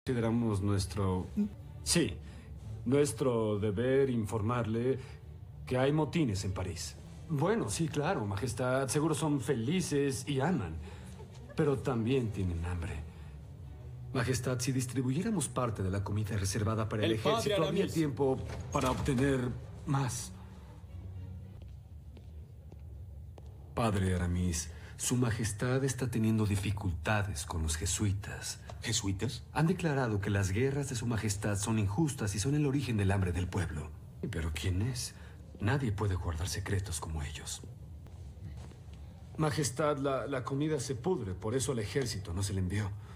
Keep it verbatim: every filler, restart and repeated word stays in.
Consideramos nuestro... Sí, nuestro deber informarle que hay motines en París. Bueno, sí, claro, Majestad. Seguro son felices y aman. Pero también tienen hambre. Majestad, si distribuyéramos parte de la comida reservada para el, El padre ejército, habría Aramis. tiempo para obtener más. Padre Aramis, Su Majestad está teniendo dificultades con los jesuitas. ¿Jesuitas? Han declarado que las guerras de Su Majestad son injustas y son el origen del hambre del pueblo. ¿Pero quién es? Nadie puede guardar secretos como ellos. Majestad, la, la comida se pudre, por eso el ejército no se le envió.